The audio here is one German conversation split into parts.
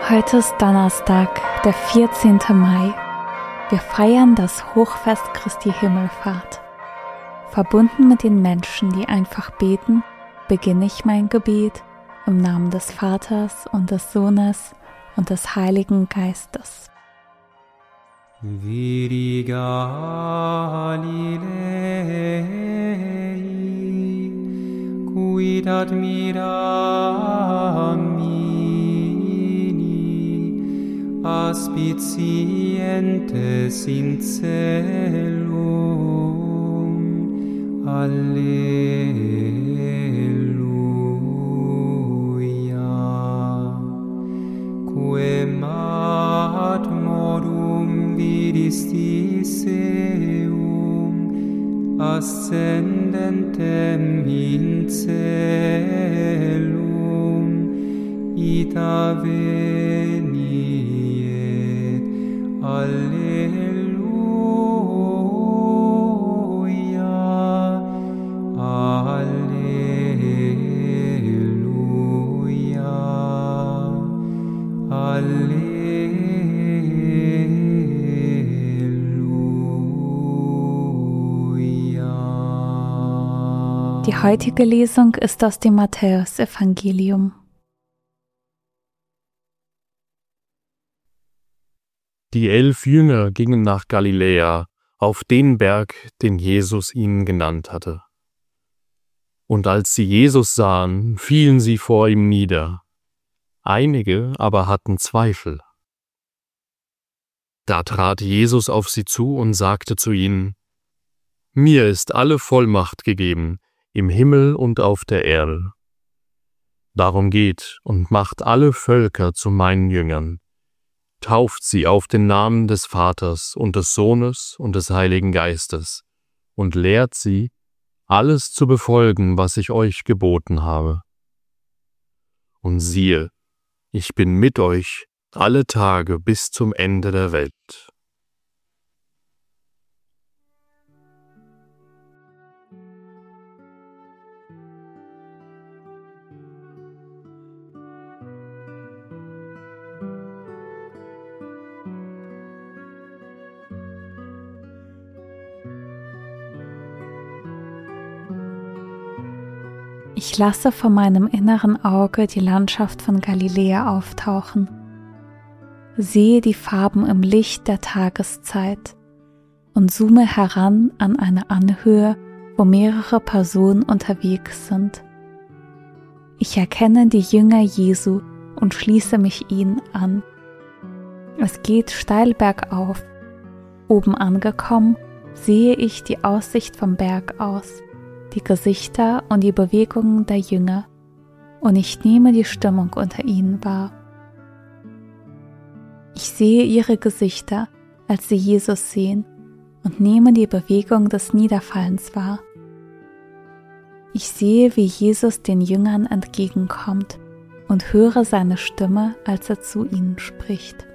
Heute ist Donnerstag, der 14. Mai. Wir feiern das Hochfest Christi Himmelfahrt. Verbunden mit den Menschen, die einfach beten, beginne ich mein Gebet im Namen des Vaters und des Sohnes und des Heiligen Geistes. Viri Galilei, quid admiramini, aspicientes in caelum. Alleluia. Quem ad modum vidistis eum ascendentem in caelum, ita veniet. Alleluia. Alleluia. Alleluia. Die heutige Lesung ist aus dem Matthäusevangelium. Die 11 Jünger gingen nach Galiläa, auf den Berg, den Jesus ihnen genannt hatte. Und als sie Jesus sahen, fielen sie vor ihm nieder. Einige aber hatten Zweifel. Da trat Jesus auf sie zu und sagte zu ihnen: Mir ist alle Vollmacht gegeben, im Himmel und auf der Erde. Darum geht und macht alle Völker zu meinen Jüngern. Tauft sie auf den Namen des Vaters und des Sohnes und des Heiligen Geistes und lehrt sie, alles zu befolgen, was ich euch geboten habe. Und siehe, ich bin mit euch alle Tage bis zum Ende der Welt. Ich lasse vor meinem inneren Auge die Landschaft von Galiläa auftauchen. Sehe die Farben im Licht der Tageszeit und zoome heran an eine Anhöhe, wo mehrere Personen unterwegs sind. Ich erkenne die Jünger Jesu und schließe mich ihnen an. Es geht steil bergauf. Oben angekommen, sehe ich die Aussicht vom Berg aus, die Gesichter und die Bewegungen der Jünger, und ich nehme die Stimmung unter ihnen wahr. Ich sehe ihre Gesichter, als sie Jesus sehen, und nehme die Bewegung des Niederfallens wahr. Ich sehe, wie Jesus den Jüngern entgegenkommt und höre seine Stimme, als er zu ihnen spricht.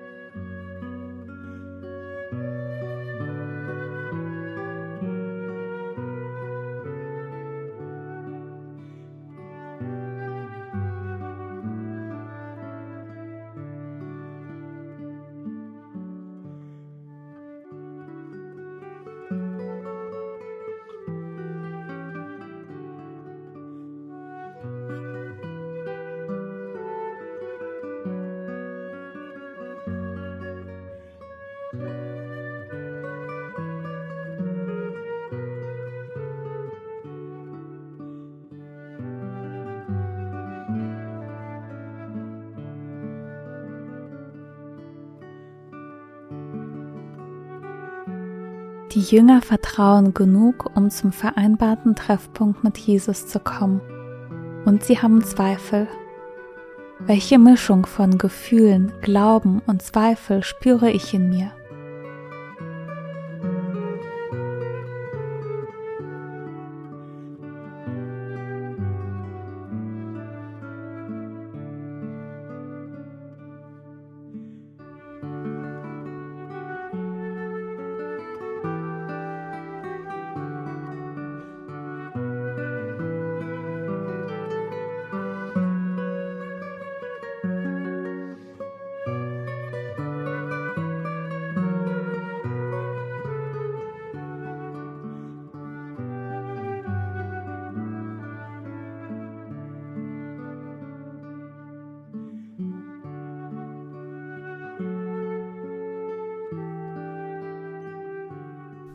Die Jünger vertrauen genug, um zum vereinbarten Treffpunkt mit Jesus zu kommen. Und sie haben Zweifel. Welche Mischung von Gefühlen, Glauben und Zweifel spüre ich in mir?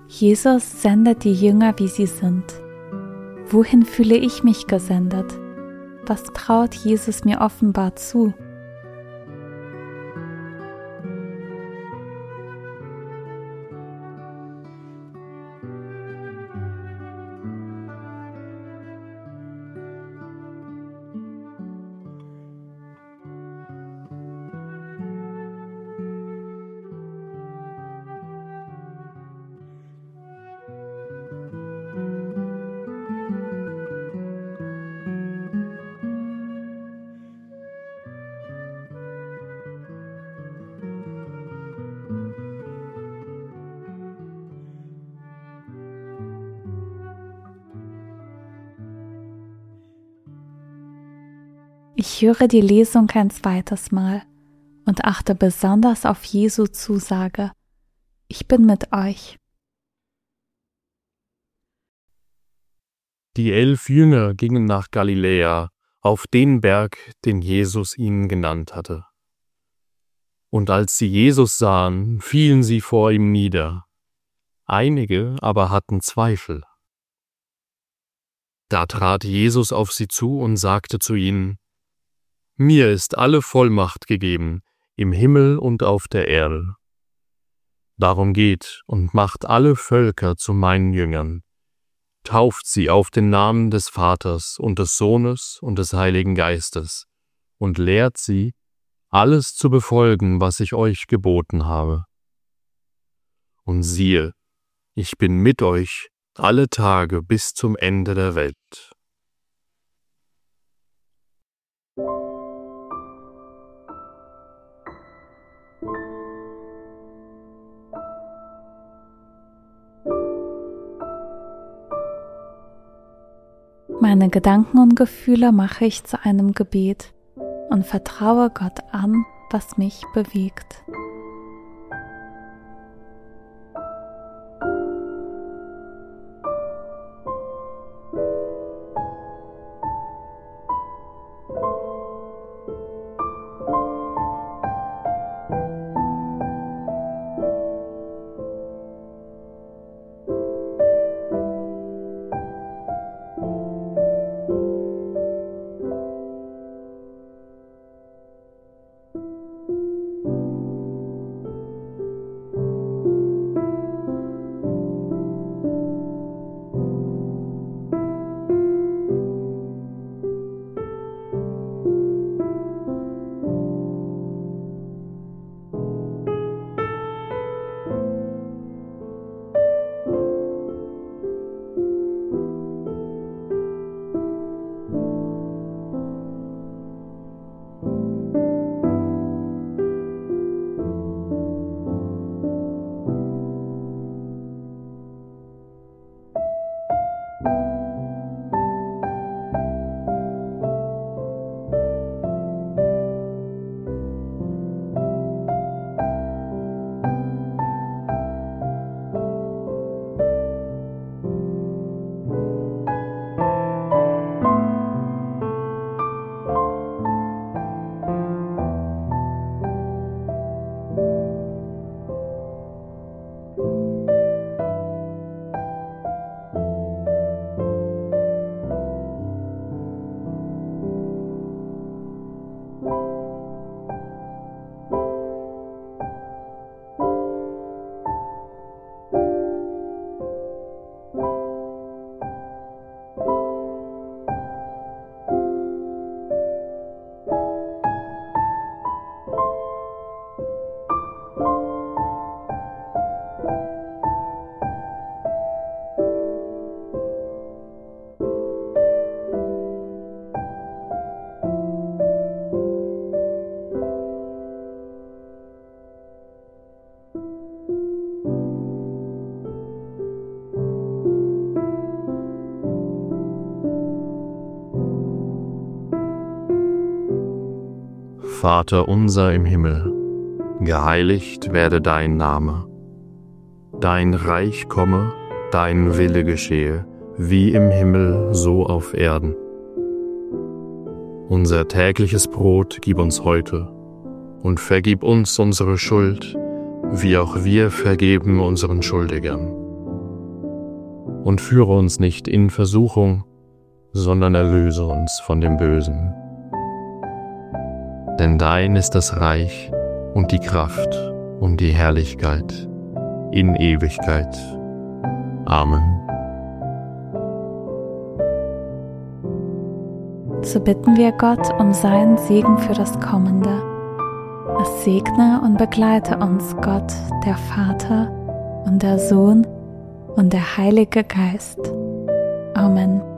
Jesus sendet die Jünger, wie sie sind. Wohin fühle ich mich gesendet? Was traut Jesus mir offenbar zu? Ich höre die Lesung ein zweites Mal und achte besonders auf Jesu Zusage: Ich bin mit euch. Die 11 Jünger gingen nach Galiläa, auf den Berg, den Jesus ihnen genannt hatte. Und als sie Jesus sahen, fielen sie vor ihm nieder. Einige aber hatten Zweifel. Da trat Jesus auf sie zu und sagte zu ihnen: Mir ist alle Vollmacht gegeben, im Himmel und auf der Erde. Darum geht und macht alle Völker zu meinen Jüngern. Tauft sie auf den Namen des Vaters und des Sohnes und des Heiligen Geistes und lehrt sie, alles zu befolgen, was ich euch geboten habe. Und siehe, ich bin mit euch alle Tage bis zum Ende der Welt. Meine Gedanken und Gefühle mache ich zu einem Gebet und vertraue Gott an, was mich bewegt. Vater unser im Himmel, geheiligt werde dein Name. Dein Reich komme, dein Wille geschehe, wie im Himmel, so auf Erden. Unser tägliches Brot gib uns heute und vergib uns unsere Schuld, wie auch wir vergeben unseren Schuldigern. und führe uns nicht in Versuchung, sondern erlöse uns von dem Bösen. Denn dein ist das Reich und die Kraft und die Herrlichkeit in Ewigkeit. Amen. So bitten wir Gott um seinen Segen für das Kommende. Es segne und begleite uns Gott, der Vater und der Sohn und der Heilige Geist. Amen.